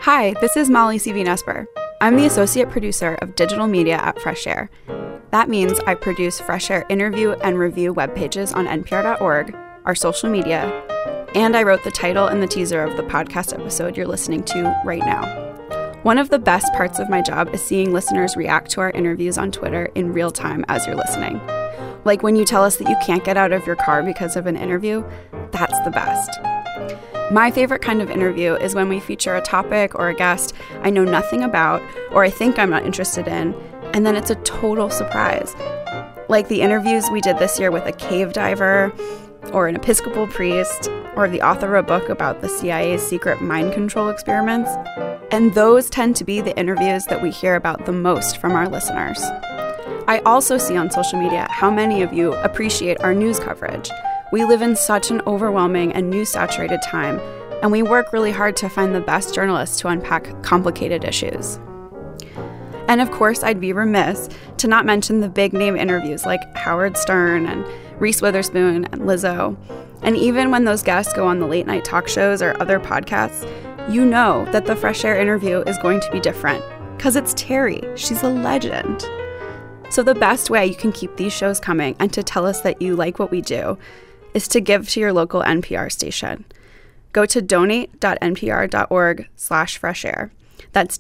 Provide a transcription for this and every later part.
Hi, this is Molly C.V. I'm the associate producer of digital media at Fresh Air. That means I produce Fresh Air interview and review web pages on npr.org, our social media, and I wrote the title and the teaser of the podcast episode you're listening to right now. One of the best parts of my job is seeing listeners react to our interviews on Twitter in real time as you're listening. Like when you tell us that you can't get out of your car because of an interview, that's the best. My favorite kind of interview is when we feature a topic or a guest I know nothing about or I think I'm not interested in, and then it's a total surprise. Like the interviews we did this year with a cave diver, or an Episcopal priest, or the author of a book about the CIA's secret mind control experiments. And those tend to be the interviews that we hear about the most from our listeners. I also see on social media how many of you appreciate our news coverage. We live in such an overwhelming and news-saturated time, and we work really hard to find the best journalists to unpack complicated issues. And of course, I'd be remiss to not mention the big-name interviews like Howard Stern and Reese Witherspoon and Lizzo. And even when those guests go on the late-night talk shows or other podcasts, you know that the Fresh Air interview is going to be different, because it's Terry. She's a legend. So the best way you can keep these shows coming and to tell us that you like what we do is to give to your local NPR station. Go to donate.npr.org/freshair. That's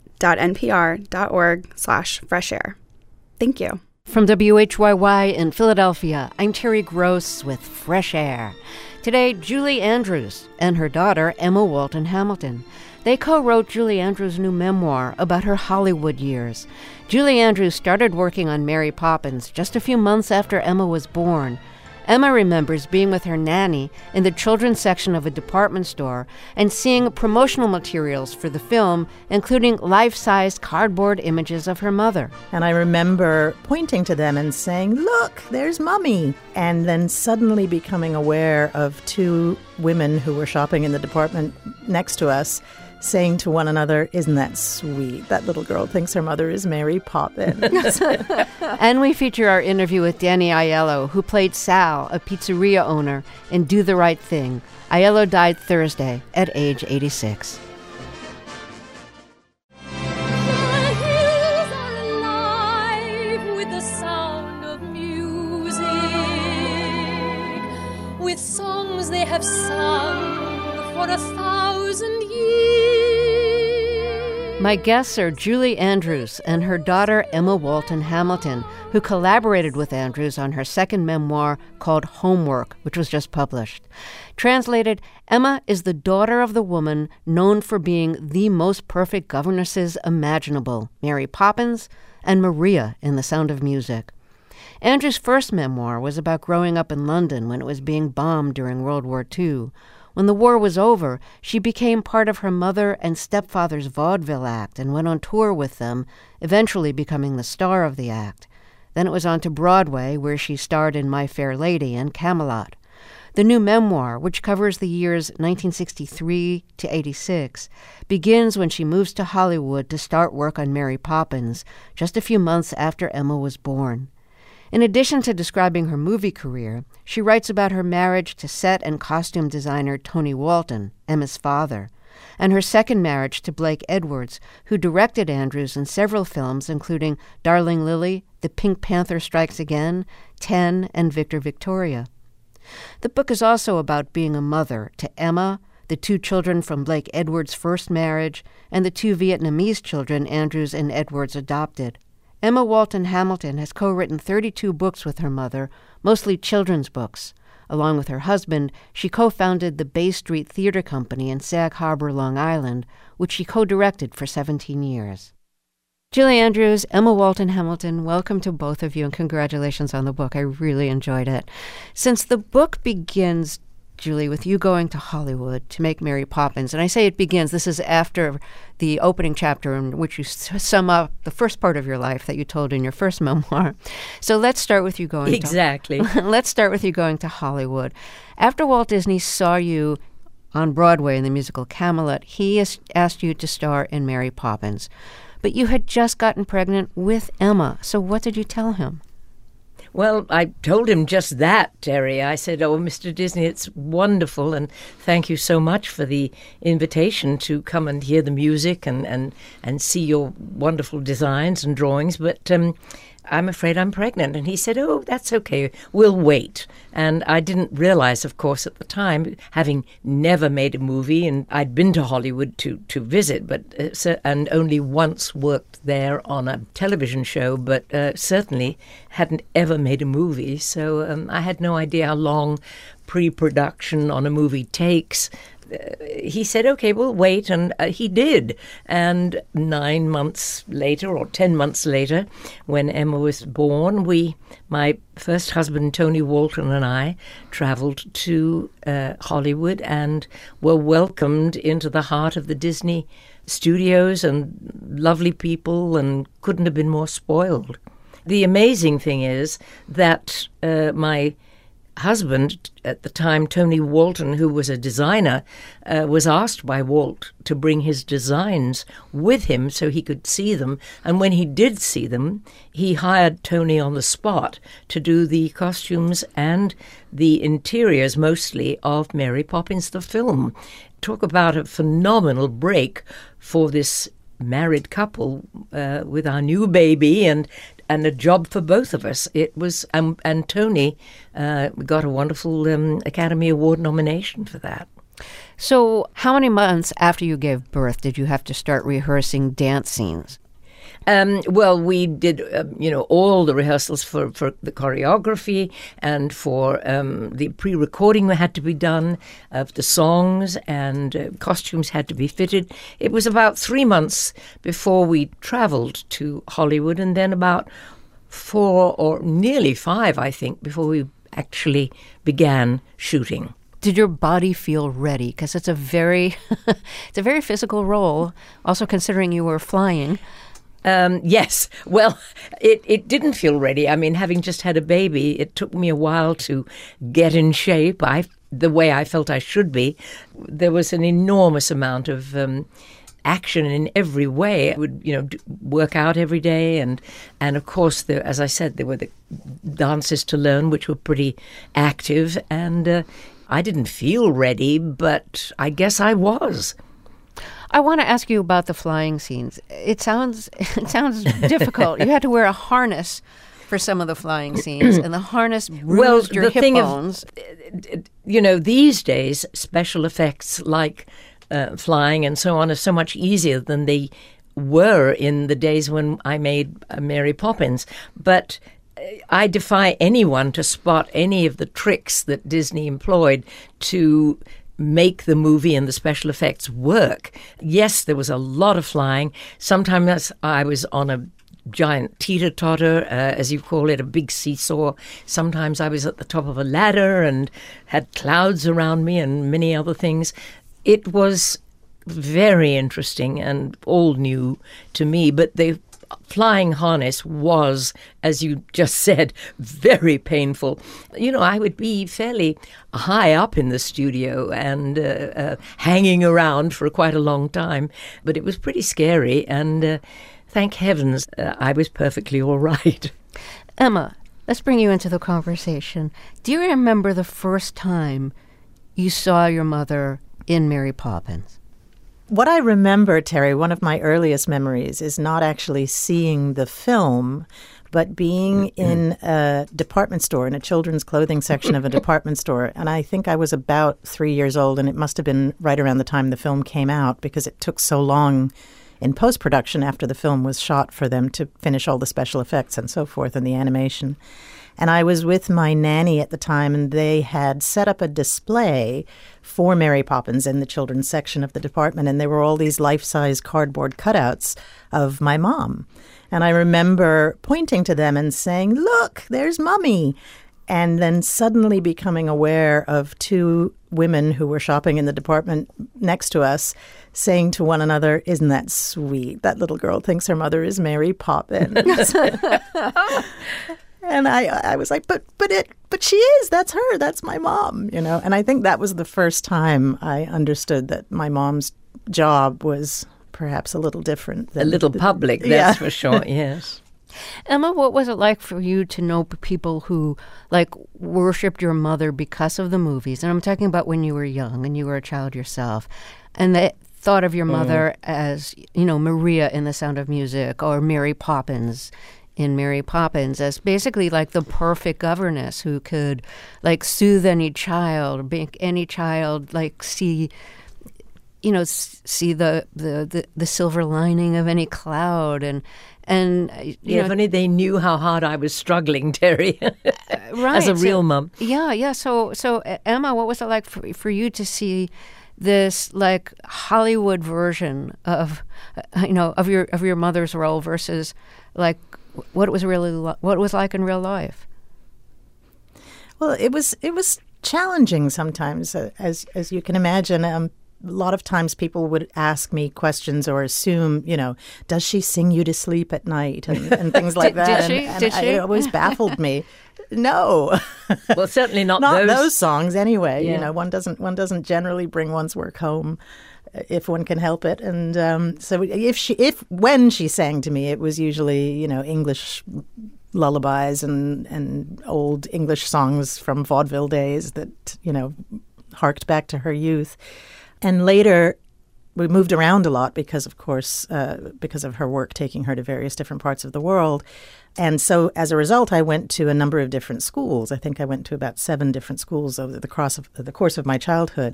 donate.npr.org/freshair. Thank you. From WHYY in Philadelphia, I'm Terry Gross with Fresh Air. Today, Julie Andrews and her daughter, Emma Walton Hamilton. They co-wrote Julie Andrews' new memoir about her Hollywood years. Julie Andrews started working on Mary Poppins just a few months after Emma was born. Emma remembers being with her nanny in the children's section of a department store and seeing promotional materials for the film, including life-sized cardboard images of her mother. And I remember pointing to them and saying, "Look, there's Mummy," and then suddenly becoming aware of two women who were shopping in the department next to us, saying to one another, "Isn't that sweet? That little girl thinks her mother is Mary Poppins." And we feature our interview with Danny Aiello, who played Sal, a pizzeria owner, in Do the Right Thing. Aiello died Thursday at age 86. The hills are alive with the sound of music, with songs they have sung for 1,000 years. My guests are Julie Andrews and her daughter Emma Walton Hamilton, who collaborated with Andrews on her second memoir called Homework, which was just published. Translated, Emma is the daughter of the woman known for being the most perfect governesses imaginable, Mary Poppins and Maria in The Sound of Music. Andrews' first memoir was about growing up in London when it was being bombed during World War II. When the war was over, she became part of her mother and stepfather's vaudeville act and went on tour with them, eventually becoming the star of the act. Then it was on to Broadway, where she starred in My Fair Lady and Camelot. The new memoir, which covers the years 1963 to 86, begins when she moves to Hollywood to start work on Mary Poppins, just a few months after Emma was born. In addition to describing her movie career, she writes about her marriage to set and costume designer Tony Walton, Emma's father, and her second marriage to Blake Edwards, who directed Andrews in several films, including Darling Lily, The Pink Panther Strikes Again, 10, and Victor Victoria. The book is also about being a mother to Emma, the two children from Blake Edwards' first marriage, and the two Vietnamese children Andrews and Edwards adopted. Emma Walton Hamilton has co-written 32 books with her mother, mostly children's books. Along with her husband, she co-founded the Bay Street Theater Company in Sag Harbor, Long Island, which she co-directed for 17 years. Julie Andrews, Emma Walton Hamilton, welcome to both of you, and congratulations on the book. I really enjoyed it. Since the book begins, Julie, with you going to Hollywood to make Mary Poppins, and I say it begins, this is after the opening chapter in which you sum up the first part of your life that you told in your first memoir. So let's start with you going let's start with you going to Hollywood. After Walt Disney saw you on Broadway in the musical Camelot, he asked you to star in Mary Poppins. But you had just gotten pregnant with Emma, so what did you tell him? Well, I told him just that, Terry. I said, "Oh, Mr. Disney, it's wonderful, and thank you so much for the invitation to come and hear the music and see your wonderful designs and drawings, but I'm afraid I'm pregnant." And he said, "Oh, that's okay. We'll wait." And I didn't realize, of course, at the time, having never made a movie, and I'd been to Hollywood to visit, but and only once worked there on a television show, but certainly hadn't ever made a movie. So I had no idea how long pre-production on a movie takes. He said, "Okay, we'll wait," and he did. And 9 months later, or 10 months later, when Emma was born, my first husband, Tony Walton, and I traveled to Hollywood and were welcomed into the heart of the Disney studios, and lovely people, and couldn't have been more spoiled. The amazing thing is that my husband at the time, Tony Walton, who was a designer, was asked by Walt to bring his designs with him so he could see them. And when he did see them, he hired Tony on the spot to do the costumes and the interiors, mostly, of Mary Poppins the film. Talk about a phenomenal break for this married couple with our new baby, and a job for both of us. It was, and Tony got a wonderful Academy Award nomination for that. So how many months after you gave birth did you have to start rehearsing dance scenes? Well, we did, all the rehearsals for the choreography and for the pre-recording that had to be done of the songs, and costumes had to be fitted. It was about 3 months before we traveled to Hollywood, and then about 4 or nearly 5, I think, before we actually began shooting. Did your body feel ready? Because it's a very physical role, also considering you were flying. Yes. Well, it didn't feel ready. I mean, having just had a baby, it took me a while to get in shape. The way I felt I should be. There was an enormous amount of action in every way. I would, work out every day, and of course, as I said, there were the dances to learn, which were pretty active, and I didn't feel ready, but I guess I was. I want to ask you about the flying scenes. It sounds difficult. You had to wear a harness for some of the flying scenes, and the harness bruised your hip bones. These days, special effects like flying and so on are so much easier than they were in the days when I made Mary Poppins. But I defy anyone to spot any of the tricks that Disney employed to make the movie and the special effects work. Yes, there was a lot of flying. Sometimes I was on a giant teeter-totter, as you call it, a big seesaw. Sometimes I was at the top of a ladder and had clouds around me and many other things. It was very interesting and all new to me, but the flying harness was, as you just said, very painful. I would be fairly high up in the studio and hanging around for quite a long time, but it was pretty scary, and thank heavens I was perfectly all right. Emma, let's bring you into the conversation. Do you remember the first time you saw your mother in Mary Poppins? What I remember, Terry, one of my earliest memories is not actually seeing the film, but being in a department store, in a children's clothing section of a department store. And I think I was about 3 years old, and it must have been right around the time the film came out, because it took so long in post-production after the film was shot for them to finish all the special effects and so forth and the animation. And I was with my nanny at the time, and they had set up a display for Mary Poppins in the children's section of the department, and there were all these life-size cardboard cutouts of my mom. And I remember pointing to them and saying, "Look, there's Mummy." And then suddenly becoming aware of 2 women who were shopping in the department next to us saying to one another, "Isn't that sweet? That little girl thinks her mother is Mary Poppins." And I was like, but she is. That's her. That's my mom, And I think that was the first time I understood that my mom's job was perhaps a little different. A little public, that's for sure, yes. Emma, what was it like for you to know people who, like, worshipped your mother because of the movies? And I'm talking about when you were young and you were a child yourself. And they thought of your mother as, Maria in The Sound of Music, or Mary Poppins in Mary Poppins, as basically like the perfect governess who could, like, soothe any child, make any child, like, see the silver lining of any cloud. And if only they knew how hard I was struggling, Terry, right, as a real mum. Yeah. So Emma, what was it like for you to see this, like, Hollywood version of your mother's role versus, like, what it was like in real life? Well, it was challenging sometimes, as you can imagine. A lot of times people would ask me questions or assume, does she sing you to sleep at night and things like that. Did she? It always baffled me. No. Well, certainly not those songs anyway. Yeah. One doesn't generally bring one's work home if one can help it. And so when she sang to me, it was usually, English lullabies and old English songs from vaudeville days that, harked back to her youth. And later, we moved around a lot because, of course, because of her work taking her to various different parts of the world. And so, as a result, I went to a number of different schools. I think I went to about 7 different schools over the course of my childhood.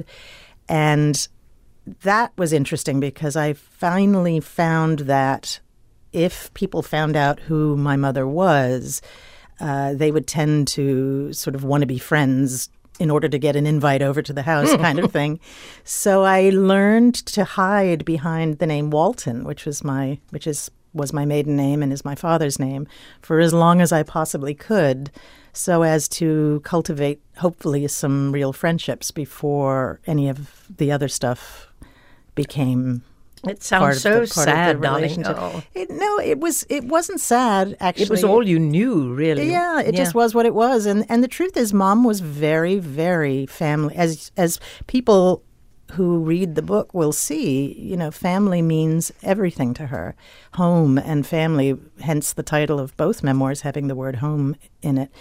And that was interesting because I finally found that if people found out who my mother was, they would tend to sort of want to be friends in order to get an invite over to the house kind of thing. So I learned to hide behind the name Walton, which was my maiden name and is my father's name, for as long as I possibly could, so as to cultivate, hopefully, some real friendships before any of the other stuff became It sounds so sad, darling. Oh. It wasn't sad, actually. It was all you knew, really. Yeah, it just was what it was. And the truth is, Mom was very, very family. As people who read the book will see, family means everything to her. Home and family, hence the title of both memoirs having the word home in it.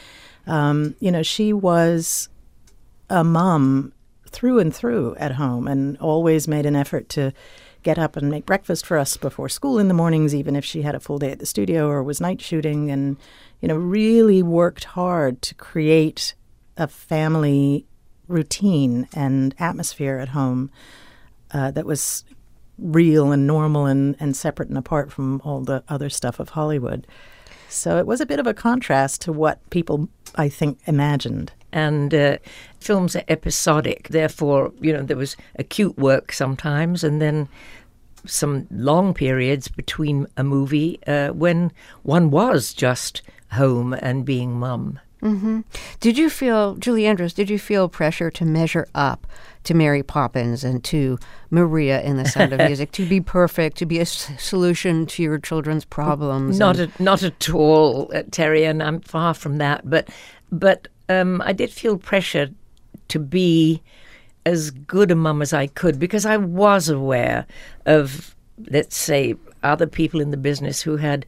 She was a mom through and through at home and always made an effort to get up and make breakfast for us before school in the mornings, even if she had a full day at the studio or was night shooting, and, really worked hard to create a family routine and atmosphere at home that was real and normal and separate and apart from all the other stuff of Hollywood. So it was a bit of a contrast to what people, I think, imagined. And films are episodic. Therefore, there was acute work sometimes and then some long periods between a movie when one was just home and being mum. Mm-hmm. Did you feel, Julie Andrews, pressure to measure up to Mary Poppins and to Maria in The Sound of Music, to be perfect, to be a solution to your children's problems? Not at all, Terry, and I'm far from that. But I did feel pressure to be as good a mum as I could because I was aware of, let's say, other people in the business who had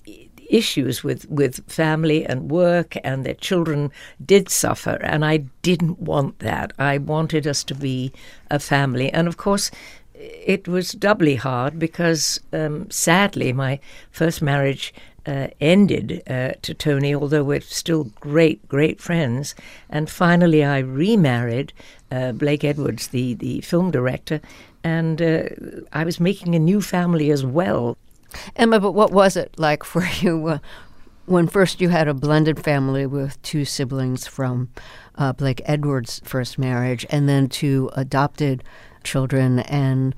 issues with family and work, and their children did suffer, and I didn't want that. I wanted us to be a family. And of course, it was doubly hard because, sadly, my first marriage ended to Tony, although we're still great friends. And finally, I remarried Blake Edwards, the film director, and I was making a new family as well. Emma, but what was it like for you when first you had a blended family with 2 siblings from Blake Edwards' first marriage, and then 2 adopted children? And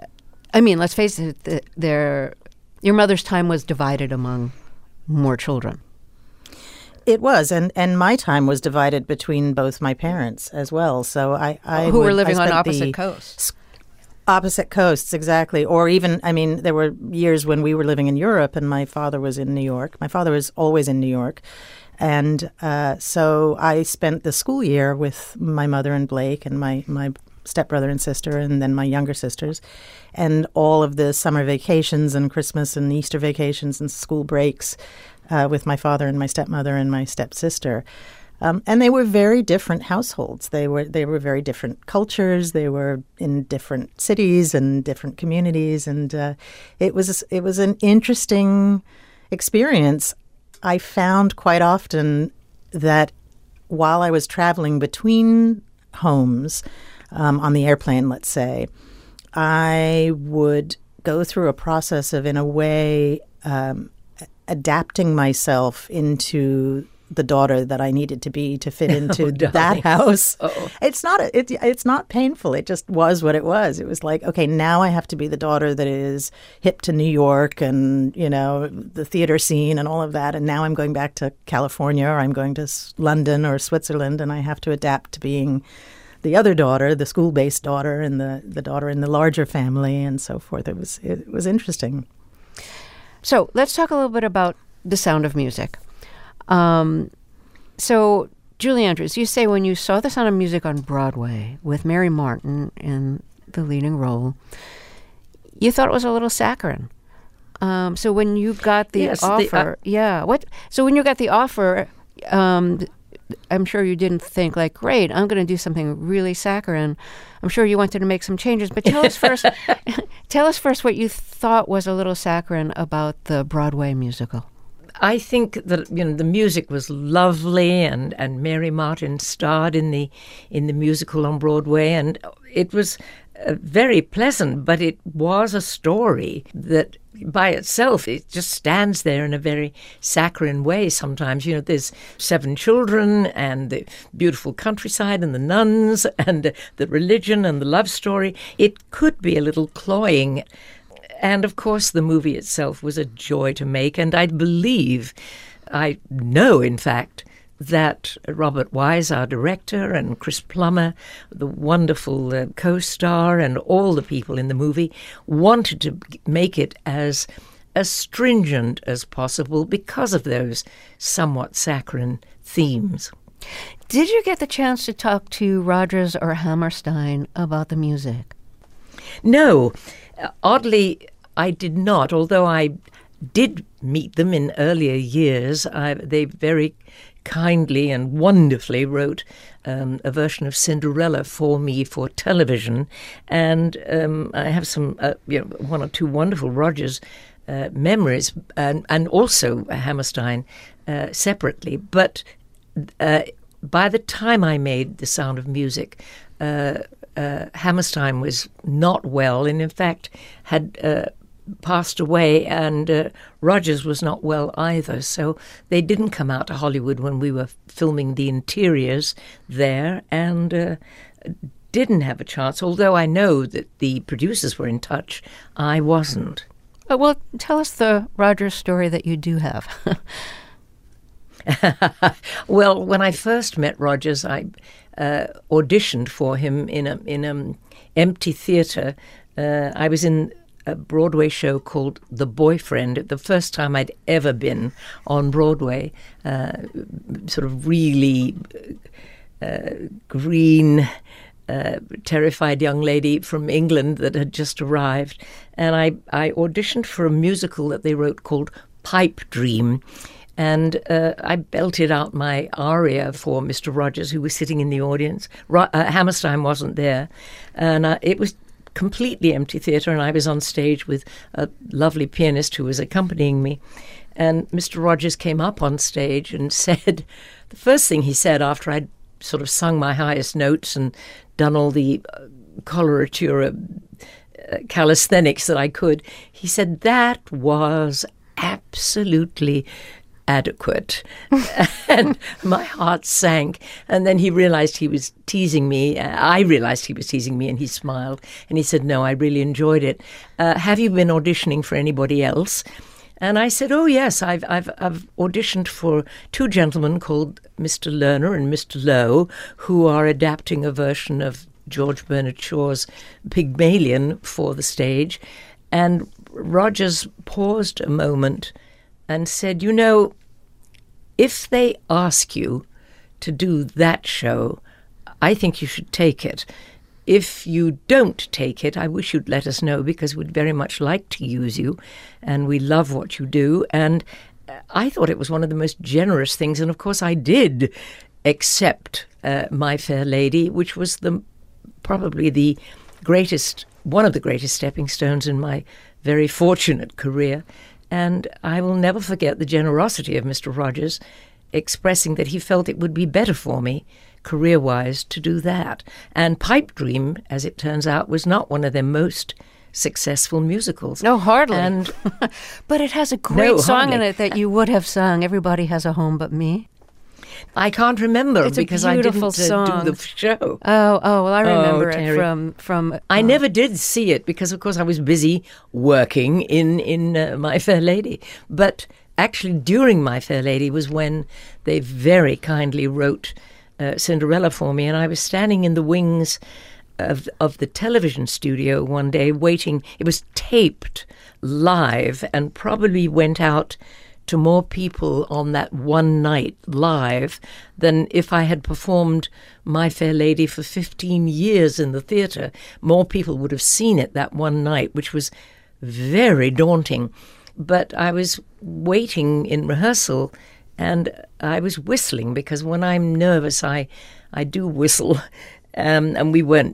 I mean, let's face it, your mother's time was divided among more children. It was, and my time was divided between both my parents as well. So who were living on opposite coasts. Opposite coasts, exactly. Or even, there were years when we were living in Europe and my father was in New York. My father was always in New York. And so I spent the school year with my mother and Blake and my stepbrother and sister, and then my younger sisters, and all of the summer vacations and Christmas and Easter vacations and school breaks with my father and my stepmother and my stepsister. And they were very different households. They were very different cultures. They were in different cities and different communities, and it was an interesting experience. I found quite often that while I was traveling between homes on the airplane, let's say, I would go through a process of, in a way, adapting myself into the daughter that I needed to be to fit into that house. Uh-oh. It's not painful. It just was what it was. It was like, okay, now I have to be the daughter that is hip to New York and, the theater scene and all of that. And now I'm going back to California, or I'm going to London or Switzerland, and I have to adapt to being the other daughter, the school-based daughter, and the daughter in the larger family and so forth. It was interesting. So let's talk a little bit about The Sound of Music. So, Julie Andrews, you say when you saw The Sound of Music on Broadway with Mary Martin in the leading role, you thought it was a little saccharine. So when you got the offer, So when you got the offer, I'm sure you didn't think like, great, I'm going to do something really saccharine. I'm sure you wanted to make some changes, but tell us first what you thought was a little saccharine about the Broadway musical. I think that the music was lovely, and Mary Martin starred in the musical on Broadway, and it was very pleasant. But it was a story that, by itself, it just stands there in a very saccharine way. Sometimes, there's 7 children, and the beautiful countryside, and the nuns, and the religion, and the love story. It could be a little cloying. And, of course, the movie itself was a joy to make. And I know, in fact, that Robert Wise, our director, and Chris Plummer, the wonderful co-star, and all the people in the movie wanted to make it as stringent as possible because of those somewhat saccharine themes. Did you get the chance to talk to Rodgers or Hammerstein about the music? No. Oddly, I did not, although I did meet them in earlier years. They very kindly and wonderfully wrote a version of Cinderella for me for television, and I have some, 1 or 2 wonderful Rodgers memories, and also Hammerstein separately. But by the time I made The Sound of Music, Hammerstein was not well, and in fact had passed away, and Rodgers was not well either. So they didn't come out to Hollywood when we were filming the interiors there, and didn't have a chance. Although I know that the producers were in touch, I wasn't. Well, tell us the Rodgers story that you do have. Well, when I first met Rodgers, I auditioned for him in an empty theater. I was in a Broadway show called The Boyfriend, the first time I'd ever been on Broadway, sort of really green, terrified young lady from England that had just arrived. And I auditioned for a musical that they wrote called Pipe Dream. And I belted out my aria for Mr. Rodgers, who was sitting in the audience. Hammerstein wasn't there. And it was completely empty theatre, and I was on stage with a lovely pianist who was accompanying me. And Mr. Rodgers came up on stage and said, the first thing he said after I'd sort of sung my highest notes and done all the coloratura calisthenics that I could, he said, "That was absolutely adequate." And my heart sank. And then he realized he was teasing me. I realized he was teasing me, and he smiled. And he said, "No, I really enjoyed it. Have you been auditioning for anybody else?" And I said, "Oh, yes, I've auditioned for 2 gentlemen called Mr. Lerner and Mr. Lowe, who are adapting a version of George Bernard Shaw's Pygmalion for the stage." And Rodgers paused a moment and said, "You know, if they ask you to do that show, I think you should take it. if you don't take it, I wish you'd let us know, because we'd very much like to use you, and we love what you do. And I thought it was one of the most generous things, and of course I did accept My Fair Lady, which was probably one of the greatest stepping stones in my very fortunate career. And I will never forget the generosity of Mr. Rogers, expressing that he felt it would be better for me, career-wise, to do that. And Pipe Dream, as it turns out, was not one of their most successful musicals. No, hardly. And but it has a great song in it that you would have sung, Everybody Has a Home But Me. I can't remember because I didn't do song. the show. Oh, well, I remember it from. I never did see it because, of course, I was busy working in My Fair Lady. But actually, during My Fair Lady was when they very kindly wrote Cinderella for me, and I was standing in the wings of the television studio one day waiting. It was taped live and probably went out to more people on that one night live than if I had performed My Fair Lady for 15 years in the theatre. More people would have seen it that one night, which was very daunting. But I was waiting in rehearsal and I was whistling, because when I'm nervous, I do whistle. And we weren't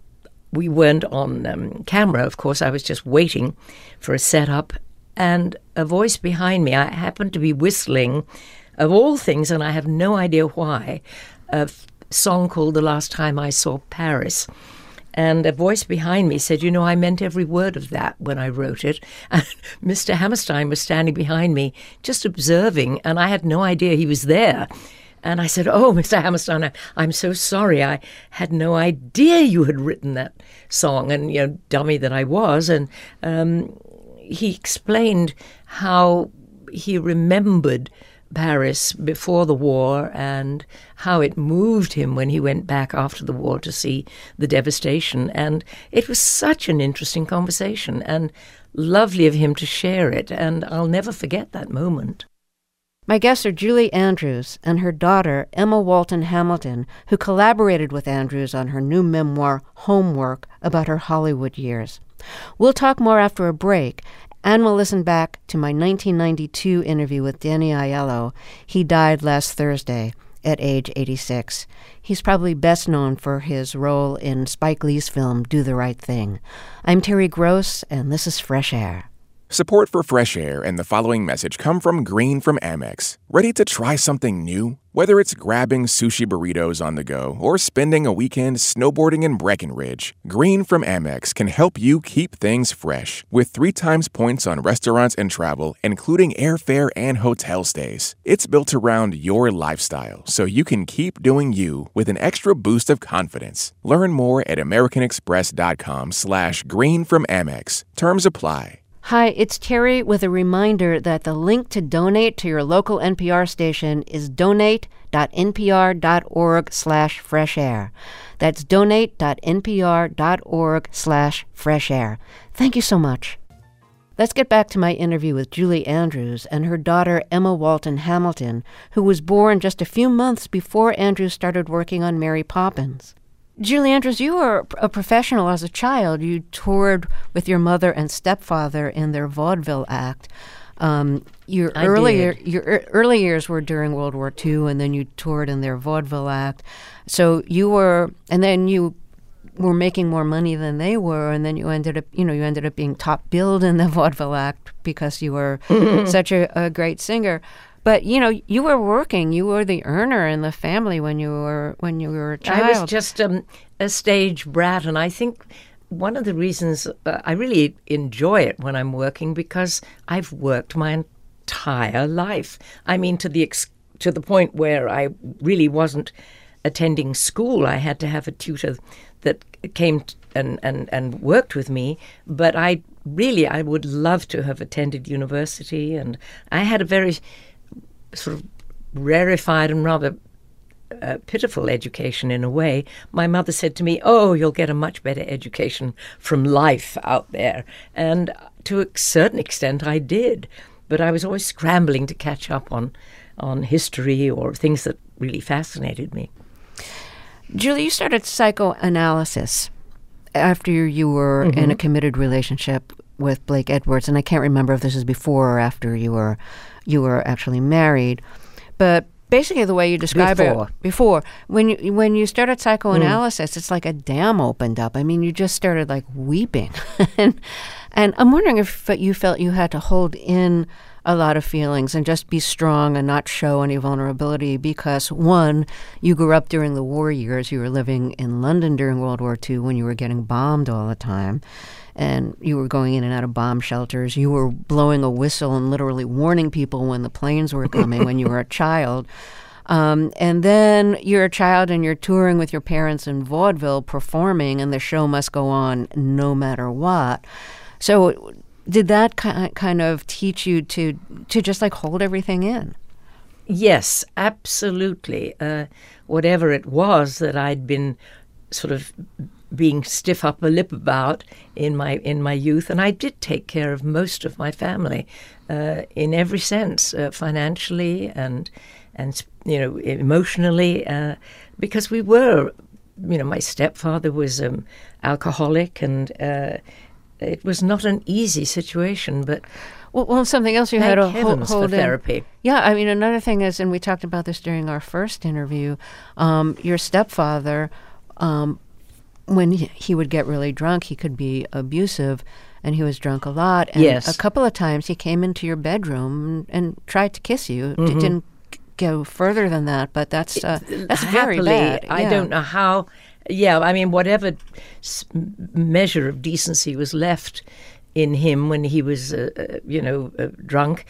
on camera, of course. I was just waiting for a setup. And a voice behind me, I happened to be whistling, of all things, and I have no idea why, a song called The Last Time I Saw Paris. And a voice behind me said, I meant every word of that when I wrote it. And Mr. Hammerstein was standing behind me, just observing, and I had no idea he was there. And I said, "Oh, Mr. Hammerstein, I'm so sorry. I had no idea you had written that song." And, dummy that I was. And he explained how he remembered Paris before the war and how it moved him when he went back after the war to see the devastation. And it was such an interesting conversation and lovely of him to share it. And I'll never forget that moment. My guests are Julie Andrews and her daughter, Emma Walton Hamilton, who collaborated with Andrews on her new memoir, Homework, about her Hollywood years. We'll talk more after a break, and we'll listen back to my 1992 interview with Danny Aiello. He died last Thursday at age 86. He's probably best known for his role in Spike Lee's film, Do the Right Thing. I'm Terry Gross, and this is Fresh Air. Support for Fresh Air and the following message come from Green from Amex. Ready to try something new? Whether it's grabbing sushi burritos on the go or spending a weekend snowboarding in Breckenridge, Green from Amex can help you keep things fresh with 3 times points on restaurants and travel, including airfare and hotel stays. It's built around your lifestyle, so you can keep doing you with an extra boost of confidence. Learn more at americanexpress.com/green from Amex. Terms apply. Hi, it's Terry with a reminder that the link to donate to your local NPR station is donate.npr.org/freshair. That's donate.npr.org/freshair. Thank you so much. Let's get back to my interview with Julie Andrews and her daughter Emma Walton Hamilton, who was born just a few months before Andrews started working on Mary Poppins. Julie Andrews, you were a professional as a child. You toured with your mother and stepfather in their vaudeville act. Your early years were during World War II, and then you toured in their vaudeville act. So you were making more money than they were, and then you ended up being top billed in the vaudeville act because you were such a great singer. But, you were working. You were the earner in the family when you were a child. I was just a stage brat, and I think one of the reasons I really enjoy it when I'm working, because I've worked my entire life. I mean, to the point where I really wasn't attending school. I had to have a tutor that came and worked with me. But I would love to have attended university, and I had a very sort of rarefied and rather pitiful education in a way. My mother said to me, "Oh, you'll get a much better education from life out there." And to a certain extent I did. But I was always scrambling to catch up on history or things that really fascinated me. Julie, you started psychoanalysis after you were in a committed relationship with Blake Edwards, and I can't remember if this is before or after you were actually married, but basically the way you describe it before, when you started psychoanalysis, it's like a dam opened up. I mean, you just started like weeping, and I'm wondering if you felt you had to hold in a lot of feelings and just be strong and not show any vulnerability because, one, you grew up during the war years. You were living in London during World War II when you were getting bombed all the time, and you were going in and out of bomb shelters. You were blowing a whistle and literally warning people when the planes were coming when you were a child. And then you're a child and you're touring with your parents in vaudeville performing, and the show must go on no matter what. So did that kind of teach you to just like hold everything in? Yes, absolutely. Whatever it was that I'd been sort of being stiff upper lip about in my youth, and I did take care of most of my family in every sense, financially and emotionally, because we were, my stepfather was alcoholic, and it was not an easy situation, but well, something else you had to hold for in. Therapy. Yeah, I mean, another thing is, and we talked about this during our first interview, your stepfather, when he would get really drunk, he could be abusive, and he was drunk a lot. And yes. A couple of times he came into your bedroom and tried to kiss you. It didn't go further than that, but that's very bad. I don't know how. Yeah, I mean, whatever measure of decency was left in him when he was, drunk,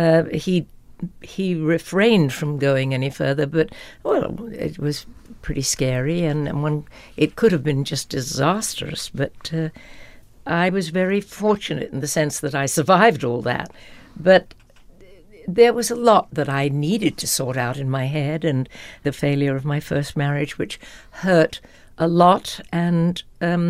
he refrained from going any further. But it was pretty scary, and it could have been just disastrous. But I was very fortunate in the sense that I survived all that. But there was a lot that I needed to sort out in my head, and the failure of my first marriage, which hurt a lot, and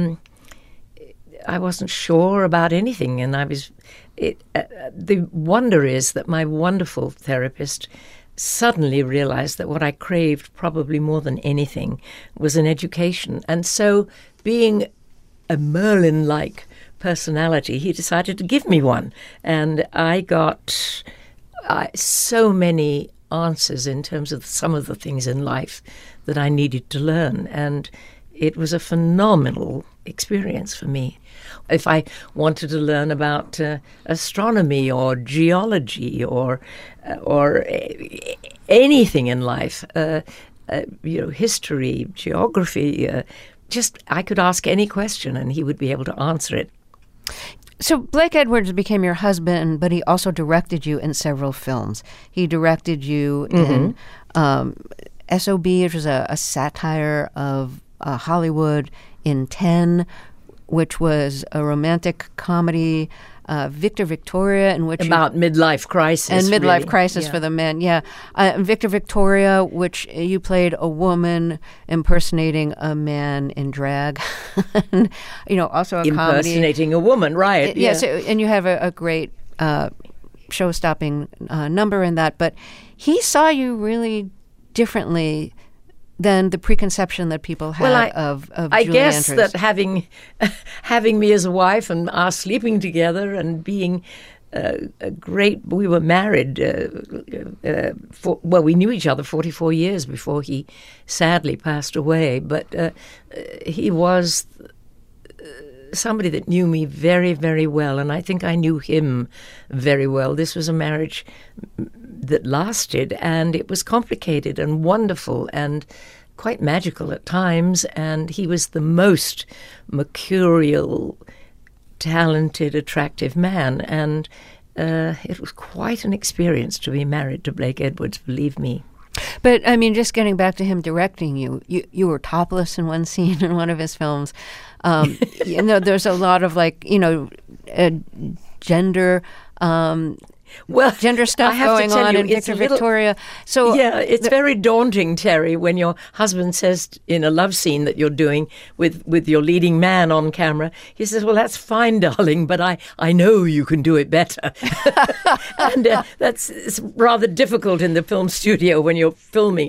I wasn't sure about anything, and the wonder is that my wonderful therapist suddenly realized that what I craved probably more than anything was an education, and so being a Merlin-like personality, he decided to give me one, and I got so many answers in terms of some of the things in life that I needed to learn, and it was a phenomenal experience for me. If I wanted to learn about astronomy or geology or anything in life, history, geography, I could ask any question and he would be able to answer it. So Blake Edwards became your husband, but he also directed you in several films. He directed you in S.O.B., which was a satire of Hollywood, in 10, which was a romantic comedy, Victor Victoria, in which about midlife crisis, and midlife really. crisis for the men. Yeah, Victor Victoria, which you played a woman impersonating a man in drag, and, also a impersonating comedy. a woman, right? Yeah. So, and you have a great show-stopping number in that. But he saw you really differently than the preconception that people had of I Julie guess Andrews. that having me as a wife and us sleeping together and being we were married. We knew each other 44 years before he sadly passed away. But he was somebody that knew me very, very well, and I think I knew him very well. This was a marriage that lasted, and it was complicated and wonderful and quite magical at times, and he was the most mercurial, talented, attractive man, and it was quite an experience to be married to Blake Edwards, believe me. But, I mean, just getting back to him directing you, you were topless in one scene in one of his films. There's a lot of, gender gender stuff going on in Victor Victoria. So yeah, it's very daunting, Terry, when your husband says in a love scene that you're doing with your leading man on camera, he says, "Well, that's fine, darling, but I know you can do it better." And it's rather difficult in the film studio when you're filming it.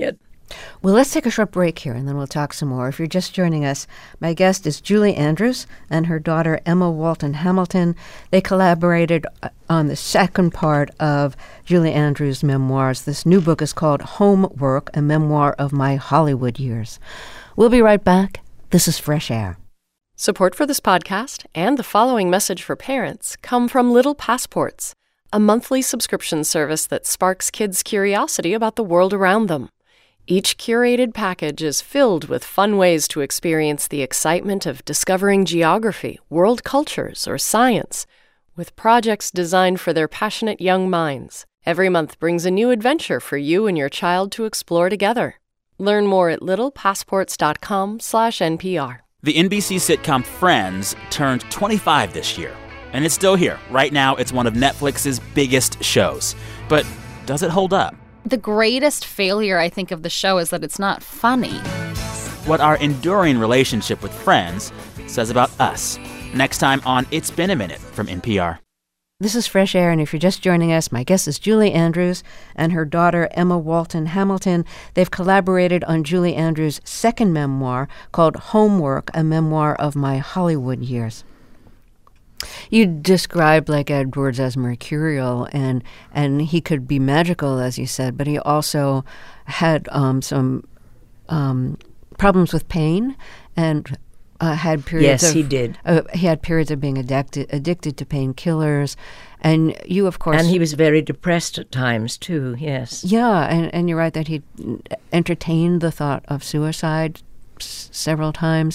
Well, let's take a short break here, and then we'll talk some more. If you're just joining us, my guest is Julie Andrews and her daughter, Emma Walton Hamilton. They collaborated on the second part of Julie Andrews' memoirs. This new book is called Homework, a memoir of my Hollywood years. We'll be right back. This is Fresh Air. Support for this podcast and the following message for parents come from Little Passports, a monthly subscription service that sparks kids' curiosity about the world around them. Each curated package is filled with fun ways to experience the excitement of discovering geography, world cultures, or science, with projects designed for their passionate young minds. Every month brings a new adventure for you and your child to explore together. Learn more at littlepassports.com/NPR. The NBC sitcom Friends turned 25 this year, and it's still here. Right now, it's one of Netflix's biggest shows. But does it hold up? The greatest failure, I think, of the show is that it's not funny. What our enduring relationship with Friends says about us. Next time on It's Been a Minute from NPR. This is Fresh Air, and if you're just joining us, my guest is Julie Andrews and her daughter, Emma Walton Hamilton. They've collaborated on Julie Andrews' second memoir called Homework, a memoir of my Hollywood years. You described like Edwards as mercurial, and he could be magical, as you said, but he also had some problems with pain and had periods. Yes, he did. He had periods of being addicted to painkillers, and you, of course, and he was very depressed at times too. Yes. Yeah, and you're right that he entertained the thought of suicide several times.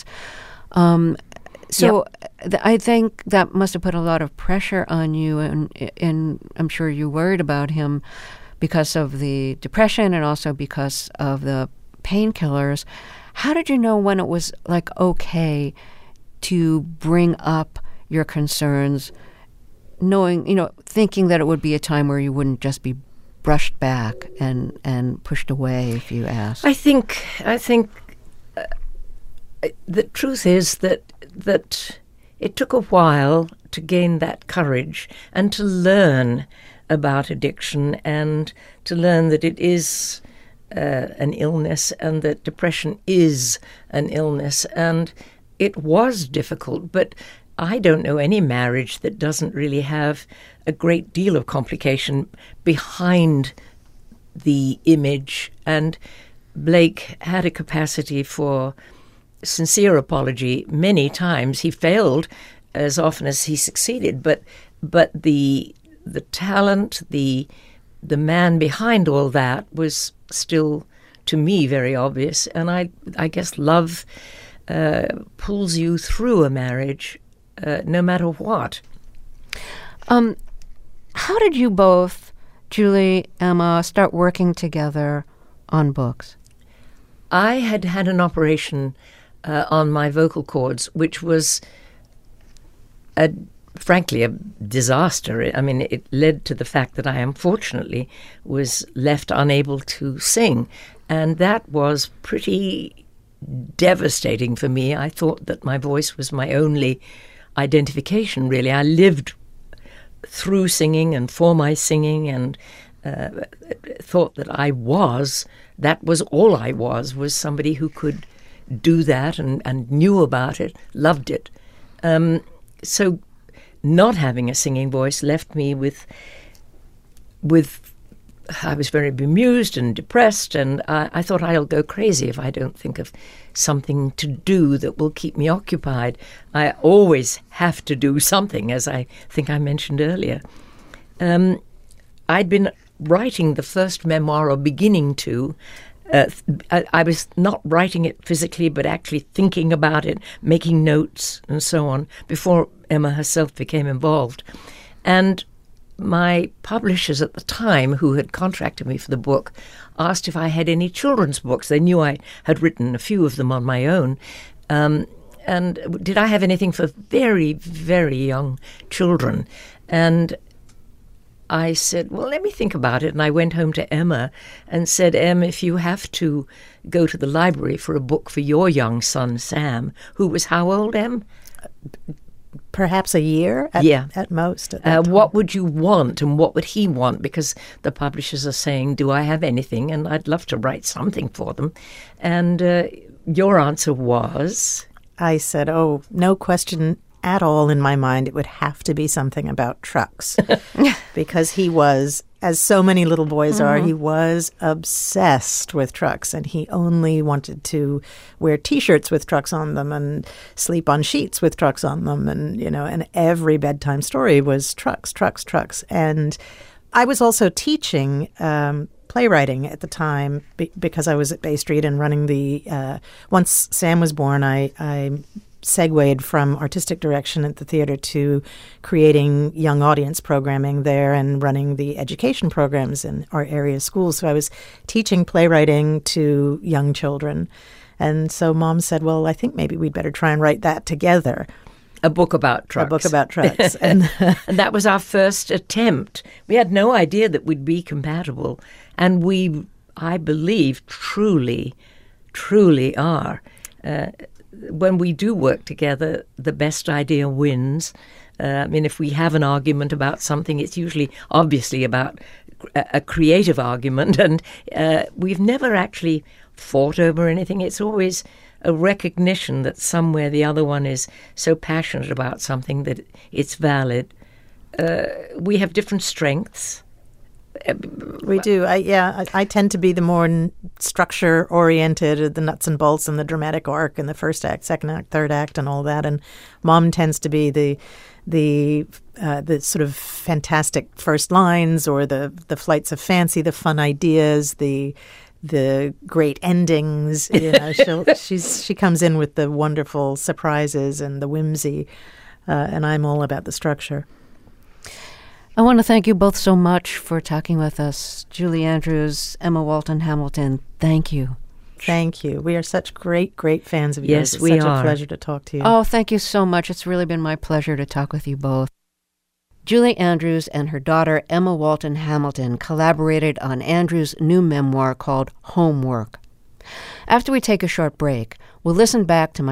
I think that must have put a lot of pressure on you, and I'm sure you worried about him because of the depression and also because of the painkillers. How did you know when it was like okay to bring up your concerns, knowing, thinking that it would be a time where you wouldn't just be brushed back and pushed away if you asked? I think the truth is that it took a while to gain that courage and to learn about addiction and to learn that it is an illness and that depression is an illness. And it was difficult, but I don't know any marriage that doesn't really have a great deal of complication behind the image. And Blake had a capacity for sincere apology many times. He failed as often as he succeeded, but the talent, the man behind all that was still, to me, very obvious. And I guess love pulls you through a marriage, no matter what. How did you both, Julie, Emma, start working together on books? I had an operation on my vocal cords, which was, frankly, a disaster. I mean, it led to the fact that I, unfortunately, was left unable to sing. And that was pretty devastating for me. I thought that my voice was my only identification, really. I lived through singing and for my singing, and thought that that was all I was somebody who could do that and knew about it, loved it. So not having a singing voice left me with I was very bemused and depressed, and I thought I'll go crazy if I don't think of something to do that will keep me occupied. I always have to do something, as I think I mentioned earlier. I'd been writing the first memoir, or beginning to. I was not writing it physically, but actually thinking about it, making notes and so on, before Emma herself became involved. And my publishers at the time, who had contracted me for the book, asked if I had any children's books. They knew I had written a few of them on my own. And did I have anything for very, very young children? And I said, well, let me think about it. And I went home to Emma and said, Em, if you have to go to the library for a book for your young son, Sam, who was how old, Em? perhaps a year at most. At that time. What would you want and what would he want? Because the publishers are saying, do I have anything? And I'd love to write something for them. And your answer was? I said, oh, no question at all in my mind. It would have to be something about trucks. Because he was, as so many little boys are, he was obsessed with trucks, and he only wanted to wear T-shirts with trucks on them and sleep on sheets with trucks on them, and and every bedtime story was trucks, trucks, trucks. And I was also teaching playwriting at the time because I was at Bay Street and running the. Once Sam was born, I segued from artistic direction at the theater to creating young audience programming there and running the education programs in our area schools. So I was teaching playwriting to young children. And so Mom said, well, I think maybe we'd better try and write that together. A book about trucks. A book about trucks. and that was our first attempt. We had no idea that we'd be compatible. And we, I believe, truly are. When we do work together, the best idea wins. If we have an argument about something, it's usually obviously about a creative argument, and we've never actually fought over anything. It's always a recognition that somewhere the other one is so passionate about something that it's valid. We have different strengths. We do. I tend to be the more structure-oriented, the nuts and bolts and the dramatic arc and the first act, second act, third act and all that. And Mom tends to be the sort of fantastic first lines or the flights of fancy, the fun ideas, the great endings. She comes in with the wonderful surprises and the whimsy, and I'm all about the structure. I want to thank you both so much for talking with us. Julie Andrews, Emma Walton Hamilton, thank you. Thank you. We are such great fans of Yes, yours. It's we such are. a pleasure to talk to you. Oh, thank you so much. It's really been my pleasure to talk with you both. Julie Andrews and her daughter, Emma Walton Hamilton, collaborated on Andrews' new memoir called Homework. After we take a short break, we'll listen back to my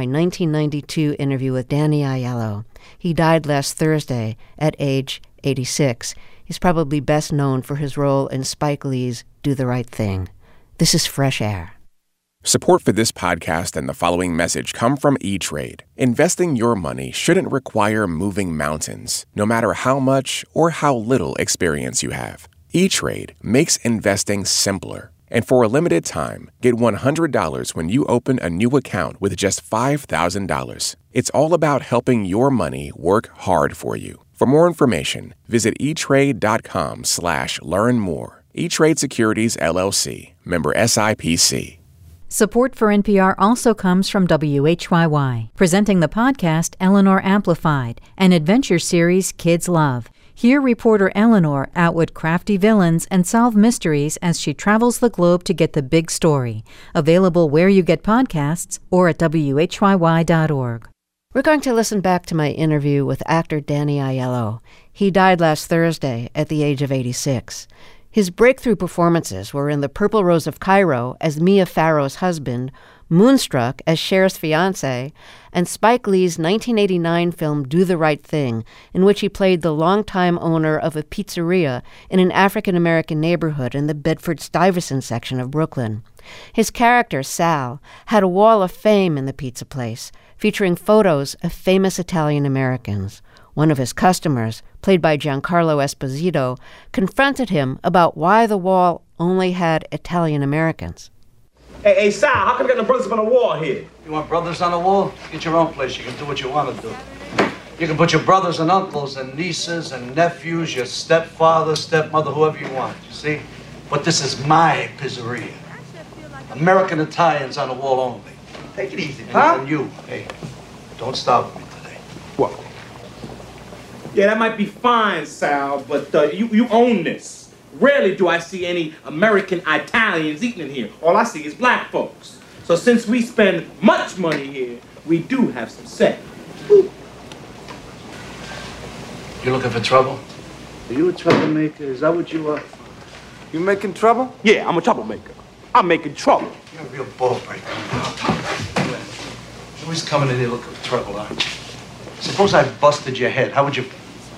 1992 interview with Danny Aiello. He died last Thursday at age 86. He's probably best known for his role in Spike Lee's Do the Right Thing. This is Fresh Air. Support for this podcast and the following message come from E-Trade. Investing your money shouldn't require moving mountains, no matter how much or how little experience you have. E-Trade makes investing simpler. And for a limited time, get $100 when you open a new account with just $5,000. It's all about helping your money work hard for you. For more information, visit etrade.com/learn more. E-Trade Securities, LLC, member SIPC. Support for NPR also comes from WHYY, presenting the podcast Eleanor Amplified, an adventure series kids love. Hear reporter Eleanor outwit crafty villains and solve mysteries as she travels the globe to get the big story. Available where you get podcasts or at WHYY.org. We're going to listen back to my interview with actor Danny Aiello. He died last Thursday at the age of 86. His breakthrough performances were in The Purple Rose of Cairo as Mia Farrow's husband, Moonstruck as Cher's fiancé, and Spike Lee's 1989 film Do the Right Thing, in which he played the longtime owner of a pizzeria in an African-American neighborhood in the Bedford-Stuyvesant section of Brooklyn. His character, Sal, had a wall of fame in the pizza place, featuring photos of famous Italian-Americans. One of his customers, played by Giancarlo Esposito, confronted him about why the wall only had Italian-Americans. Hey, Sal, how come you got no brothers on the wall here? You want brothers on the wall? Get your own place. You can do what you want to do. You can put your brothers and uncles and nieces and nephews, your stepfather, stepmother, whoever you want, you see? But this is my pizzeria. American Italians on the wall only. Take it easy, huh? And you, hey, don't stop with me today. What? Yeah, that might be fine, Sal, but you own this. Rarely do I see any American Italians eating in here. All I see is black folks. So since we spend much money here, we do have some say. You looking for trouble? Are you a troublemaker? Is that what you are? You making trouble? Yeah, I'm a troublemaker. I'm making trouble. You're a real ball breaker. Always coming in here looking for trouble, aren't you? Suppose I busted your head. How would you...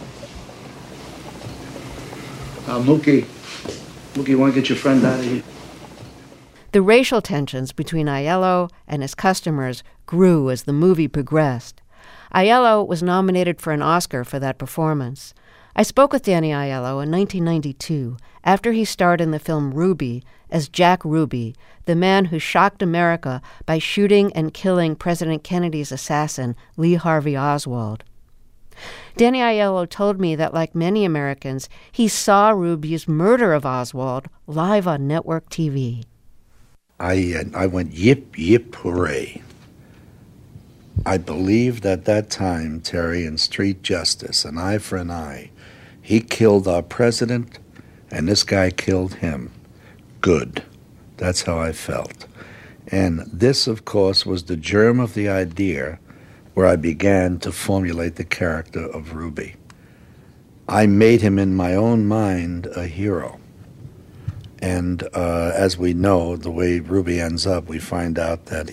Mookie, you want to get your friend out of here? The racial tensions between Aiello and his customers grew as the movie progressed. Aiello was nominated for an Oscar for that performance. I spoke with Danny Aiello in 1992 after he starred in the film Ruby as Jack Ruby, the man who shocked America by shooting and killing President Kennedy's assassin, Lee Harvey Oswald. Danny Aiello told me that, like many Americans, he saw Ruby's murder of Oswald live on network TV. I went, yip, yip, hooray. I believed at that time, Terry, in street justice, an eye for an eye. He killed our president, and this guy killed him. Good. That's how I felt. And this, of course, was the germ of the idea where I began to formulate the character of Ruby. I made him in my own mind a hero. And as we know, the way Ruby ends up, we find out that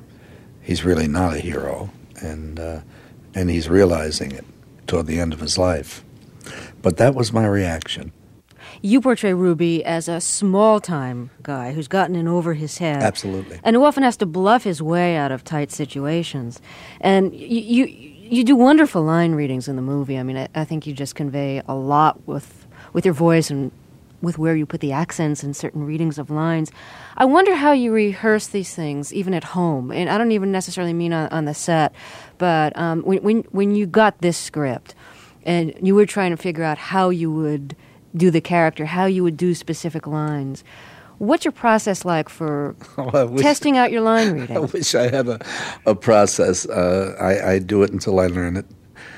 he's really not a hero, and he's realizing it toward the end of his life. But that was my reaction. You portray Ruby as a small-time guy who's gotten in over his head. Absolutely. And who often has to bluff his way out of tight situations. And you do wonderful line readings in the movie. I mean, I think you just convey a lot with your voice and with where you put the accents in certain readings of lines. I wonder how you rehearse these things, even at home. And I don't even necessarily mean on the set, but when you got this script and you were trying to figure out how you would do the character, how you would do specific lines, what's your process like for testing out your line reading? I wish I had a process. I do it until I learn it.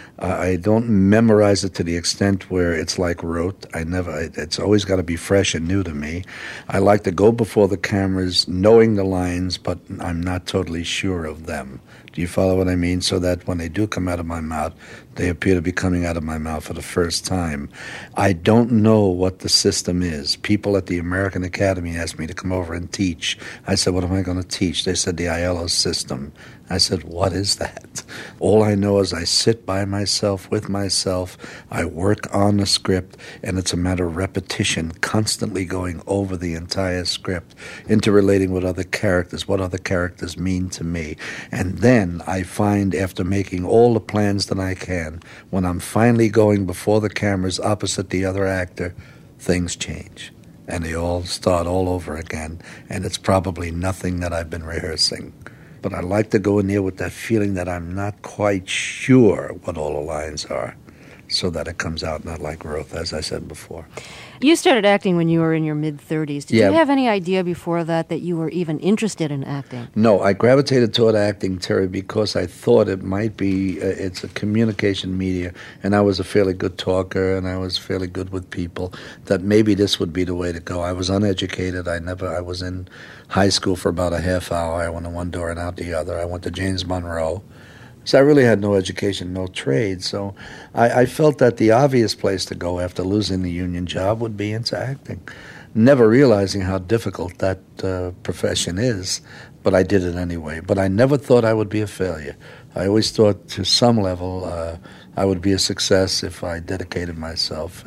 I don't memorize it to the extent where it's like rote. It's always got to be fresh and new to me. I like to go before the cameras knowing the lines, but I'm not totally sure of them. Do you follow what I mean? So that when they do come out of my mouth, they appear to be coming out of my mouth for the first time. I don't know what the system is. People at the American Academy asked me to come over and teach. I said, what am I going to teach? They said, the Aiello system. I said, what is that? All I know is I sit by myself, with myself, I work on the script, and it's a matter of repetition, constantly going over the entire script, interrelating with other characters, what other characters mean to me. And then I find, after making all the plans that I can, when I'm finally going before the cameras opposite the other actor, things change. And they all start all over again, and it's probably nothing that I've been rehearsing. But I like to go in there with that feeling that I'm not quite sure what all the lines are, so that it comes out not like growth, as I said before. You started acting when you were in your mid-30s. Did you have any idea before that you were even interested in acting? No, I gravitated toward acting, Terry, because I thought it might be, it's a communication media, and I was a fairly good talker, and I was fairly good with people, that maybe this would be the way to go. I was uneducated. I was in high school for about a half hour. I went in one door and out the other. I went to James Monroe. So I really had no education, no trade. So I felt that the obvious place to go after losing the union job would be into acting, never realizing how difficult that profession is. But I did it anyway. But I never thought I would be a failure. I always thought to some level I would be a success if I dedicated myself.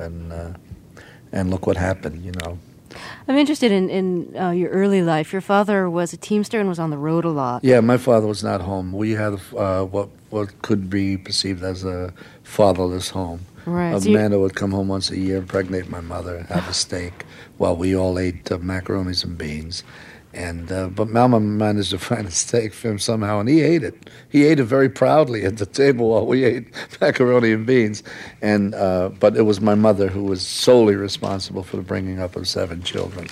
And look what happened, you know. I'm interested in your early life. Your father was a teamster and was on the road a lot. Yeah, my father was not home. We had what could be perceived as a fatherless home. Right. A man who would come home once a year, impregnate my mother, have a steak, while we all ate macaronis and beans. And but Mama managed to find a steak for him somehow, and he ate it. He ate it very proudly at the table while we ate macaroni and beans. And but it was my mother who was solely responsible for the bringing up of 7 children.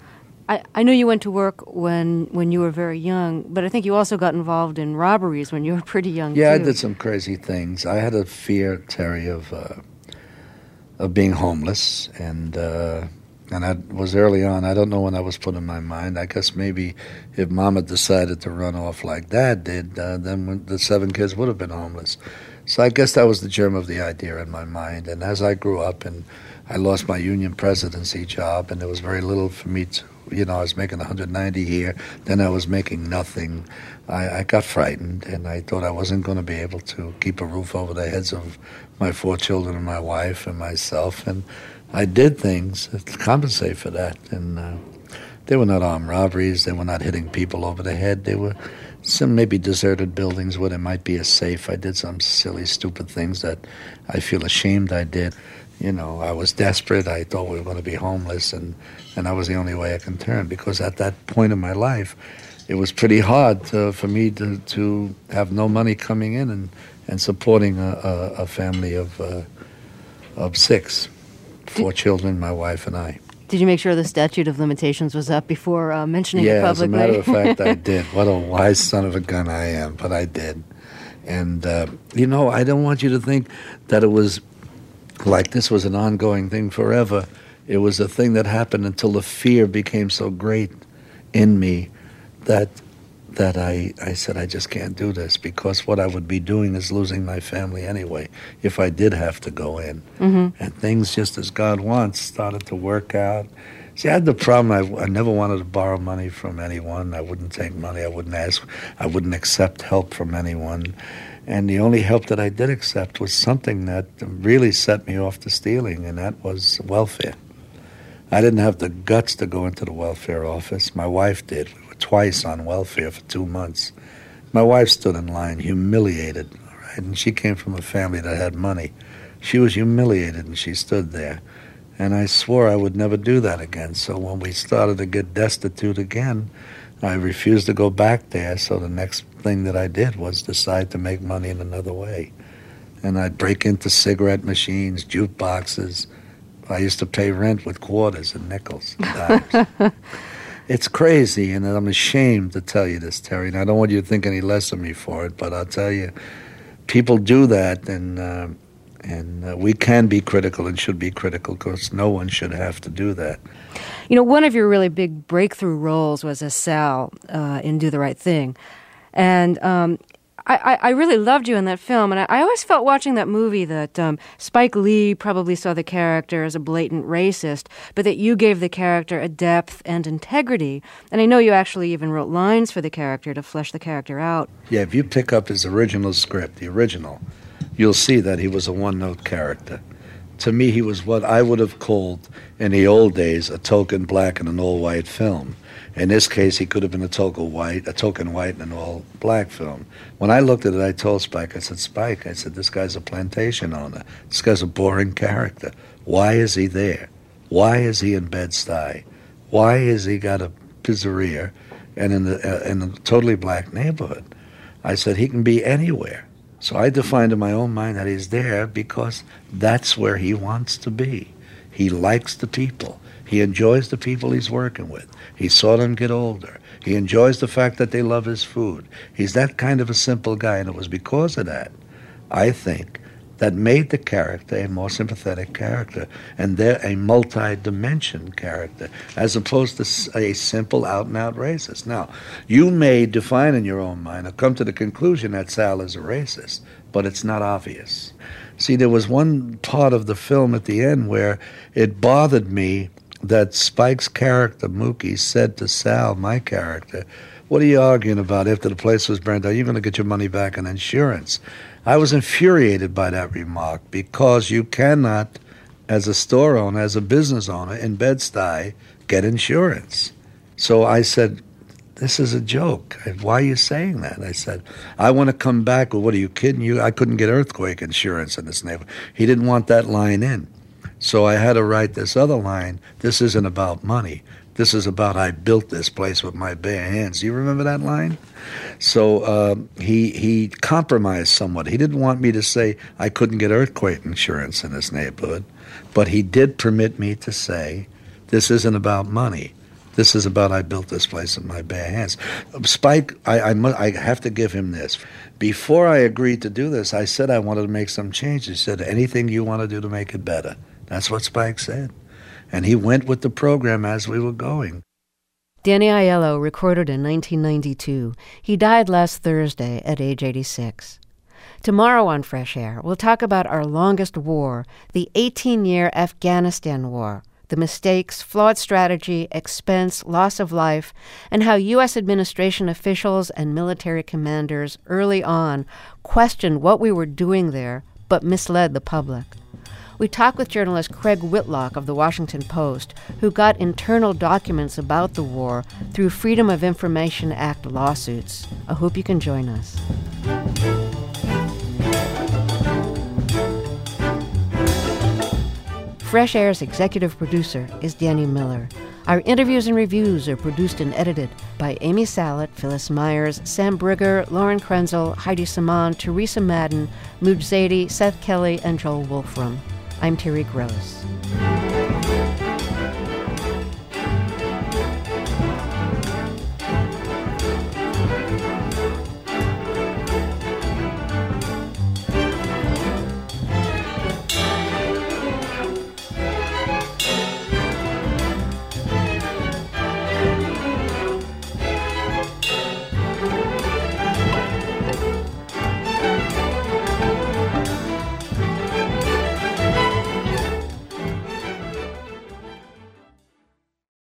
I know you went to work when you were very young, but I think you also got involved in robberies when you were pretty young, Yeah, too. I did some crazy things. I had a fear, Terry, of being homeless, and I was early on. I don't know when I was put in my mind. I guess maybe if Mama decided to run off like Dad did, then the 7 kids would have been homeless. So I guess that was the germ of the idea in my mind. And as I grew up and I lost my union presidency job, and there was very little for me I was making 190 here. Then I was making nothing. I got frightened, and I thought I wasn't going to be able to keep a roof over the heads of my 4 children and my wife and myself. And I did things to compensate for that. And they were not armed robberies. They were not hitting people over the head. They were some maybe deserted buildings where there might be a safe. I did some silly, stupid things that I feel ashamed I did. I was desperate. I thought we were going to be homeless, and that was the only way I can turn, because at that point in my life, it was pretty hard for me to have no money coming in and supporting a family of 6, 4 children, my wife and I. Did you make sure the statute of limitations was up before mentioning it publicly? Yeah, as a matter of fact, I did. What a wise son of a gun I am, but I did. And, I don't want you to think that it was like this was an ongoing thing forever. It was a thing that happened until the fear became so great in me that I said, I just can't do this, because what I would be doing is losing my family anyway if I did have to go in. Mm-hmm. And things, just as God wants, started to work out. See, I had the problem, I never wanted to borrow money from anyone. I wouldn't take money. I wouldn't ask. I wouldn't accept help from anyone. And the only help that I did accept was something that really set me off to stealing, and that was welfare. I didn't have the guts to go into the welfare office. My wife did. We were twice on welfare for 2 months. My wife stood in line, humiliated, right? And she came from a family that had money. She was humiliated, and she stood there. And I swore I would never do that again. So when we started to get destitute again, I refused to go back there. So the next thing that I did was decide to make money in another way. And I'd break into cigarette machines, jukeboxes. I used to pay rent with quarters and nickels and dimes. It's crazy, and I'm ashamed to tell you this, Terry. And I don't want you to think any less of me for it, but I'll tell you, people do that, and we can be critical and should be critical, because no one should have to do that. One of your really big breakthrough roles was as Sal in Do the Right Thing. And I really loved you in that film. And I always felt watching that movie that Spike Lee probably saw the character as a blatant racist, but that you gave the character a depth and integrity. And I know you actually even wrote lines for the character to flesh the character out. Yeah, if you pick up his original script, the original, you'll see that he was a one-note character. To me, he was what I would have called, in the old days, a token black in an all-white film. In this case, he could have been a token white in an all-black film. When I looked at it, I told Spike, I said, this guy's a plantation owner. This guy's a boring character. Why is he there? Why is he in Bed-Stuy? Why has he got a pizzeria and in a totally black neighborhood? I said, he can be anywhere. So I defined in my own mind that he's there because that's where he wants to be. He likes the people. He enjoys the people he's working with. He saw them get older. He enjoys the fact that they love his food. He's that kind of a simple guy, and it was because of that, I think, that made the character a more sympathetic character, and they're a multi-dimension character, as opposed to a simple out-and-out racist. Now, you may define in your own mind or come to the conclusion that Sal is a racist, but it's not obvious. See, there was one part of the film at the end where it bothered me that Spike's character, Mookie, said to Sal, my character, what are you arguing about after the place was burned down? You're going to get your money back in insurance. I was infuriated by that remark because you cannot, as a store owner, as a business owner in Bed-Stuy, get insurance. So I said, this is a joke. Why are you saying that? I said, I want to come back. Well, what are you kidding? I couldn't get earthquake insurance in this neighborhood. He didn't want that line in. So I had to write this other line. This isn't about money. This is about I built this place with my bare hands. Do you remember that line? So he compromised somewhat. He didn't want me to say I couldn't get earthquake insurance in this neighborhood, but he did permit me to say this isn't about money. This is about I built this place with my bare hands. Spike, I have to give him this. Before I agreed to do this, I said I wanted to make some changes. He said, anything you want to do to make it better. That's what Spike said. And he went with the program as we were going. Danny Aiello recorded in 1992. He died last Thursday at age 86. Tomorrow on Fresh Air, we'll talk about our longest war, the 18-year Afghanistan War, the mistakes, flawed strategy, expense, loss of life, and how U.S. administration officials and military commanders early on questioned what we were doing there but misled the public. We talked with journalist Craig Whitlock of The Washington Post, who got internal documents about the war through Freedom of Information Act lawsuits. I hope you can join us. Fresh Air's executive producer is Danny Miller. Our interviews and reviews are produced and edited by Amy Salet, Phyllis Myers, Sam Brigger, Lauren Krenzel, Heidi Saman, Teresa Madden, Mooj Zadie, Seth Kelly, and Joel Wolfram. I'm Terry Gross.